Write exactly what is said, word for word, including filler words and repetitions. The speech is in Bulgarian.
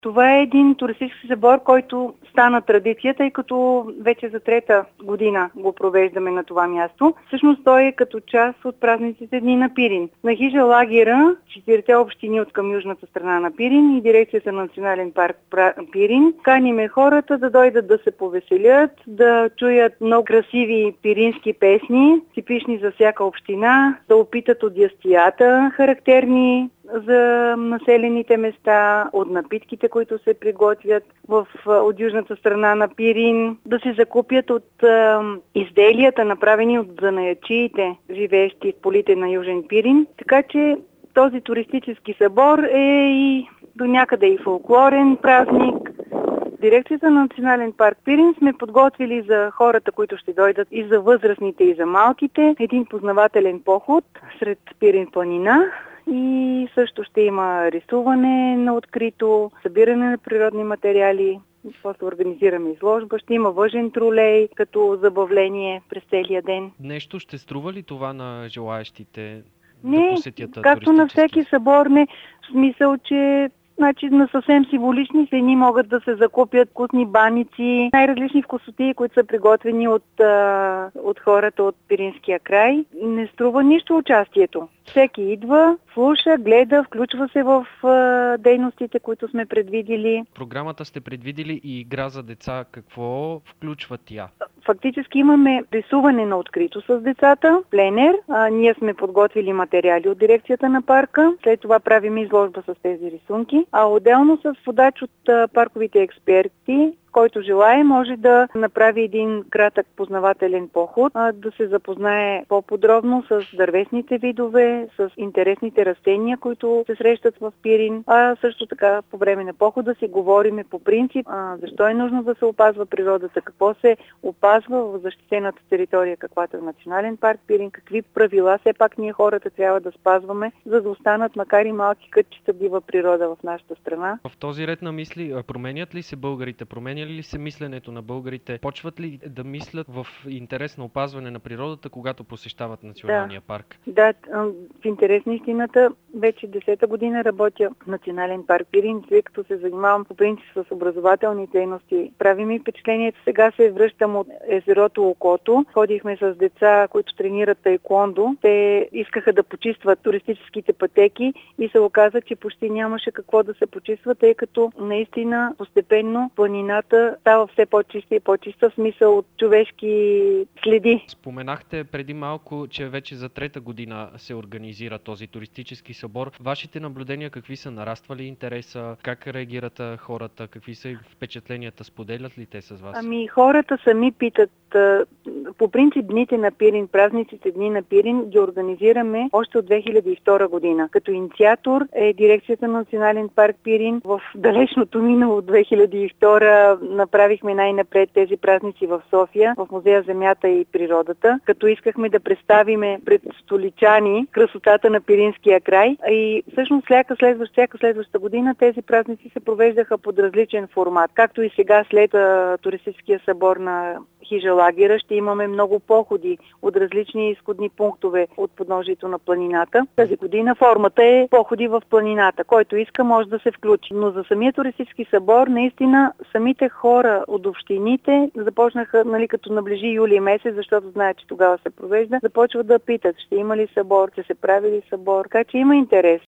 Това е един туристически събор, който стана традиция, тъй като вече за трета година го провеждаме на това място. Всъщност той е като част от празниците дни на Пирин. На хижа лагера, четирите общини от към южната страна на Пирин и дирекцията на Национален парк Пирин, каниме хората да дойдат да се повеселят, да чуят много красиви пирински песни, типични за всяка община, да опитат от ястията, характерни за населените места, от напитките, които се приготвят в, от южната страна на Пирин, да се закупят от а, изделията, направени от занаятчиите, живеещи в полите на Южен Пирин. Така че този туристически събор е и до някъде и фолклорен празник. Дирекцията на Национален парк Пирин сме подготвили за хората, които ще дойдат, и за възрастните, и за малките, един познавателен поход сред Пирин планина. И също ще има рисуване на открито, събиране на природни материали, после организираме изложба, ще има въжен тролей като забавление през целия ден. Нещо ще струва ли това на желаещите не, да посетят туристически? Както на всеки събор, не, в смисъл, че значи на съвсем символични цени могат да се закупят вкусни баници, най-различни вкусотии, които са приготвени от, а, от хората от Пиринския край. Не струва нищо участието. Всеки идва, слуша, гледа, включва се в а, дейностите, които сме предвидили. Програмата сте предвидили и игра за деца. Какво включва тя? Фактически имаме рисуване на открито с децата, пленер. А, ние сме подготвили материали от дирекцията на парка. След това правим изложба с тези рисунки. А отделно с водач от а, парковите експерти, който желае, може да направи един кратък познавателен поход, а, да се запознае по-подробно с дървесните видове, с интересните растения, които се срещат в Пирин. А също така по време на похода си говориме по принцип а, защо е нужно да се опазва природата, какво се опазва в защитената територия, каквато е Национален парк Пирин, какви правила все пак ние хората трябва да спазваме, за да останат макар и малки кътчета дива природа в нашата страна. В този ред на мисли променят ли се българите? Променят ли се мисленето на българите? Почват ли да мислят в интерес на опазване на природата, когато посещават Националния да. парк? Да, в интерес на истината, вече десета година работя в Национален парк Пирин, тъй като се занимавам по принцип с образователни дейности. Прави ми впечатлението, сега се връщам от езерото Окото. Ходихме с деца, които тренират таеквондо. Те искаха да почистват туристическите пътеки и се оказа, че почти нямаше какво да се почиства, тъй като наистина постепенно планината става все по-чиста и по-чиста, в смисъл от човешки следи. Споменахте преди малко, че вече за трета година се организира този туристически събор. Вашите наблюдения какви са? Нараства ли интереса? Как реагират хората? Какви са впечатленията? Споделят ли те с вас? Ами хората сами питат. По принцип дните на Пирин, празниците дни на Пирин ги организираме още от две хиляди и втора година. Като инициатор е дирекцията на Национален парк Пирин. В далечното минало две хиляди и втора направихме най-напред тези празници в София, в Музея Земята и природата, като искахме да представиме пред столичани красотата на Пиринския край. И всъщност всяка следваща, всяка следваща година тези празници се провеждаха под различен формат. Както и сега след а, туристическия събор на хижа лагера ще имаме много походи от различни изходни пунктове от подножието на планината. Тази година формата е походи в планината. Който иска, може да се включи. Но за самия туристически събор, наистина, самите хора от общините започнаха, нали, като наближи юли месец, защото знаят, че тогава се провежда, започват да питат, ще има ли събор, ще се прави ли събор. Така че има интерес.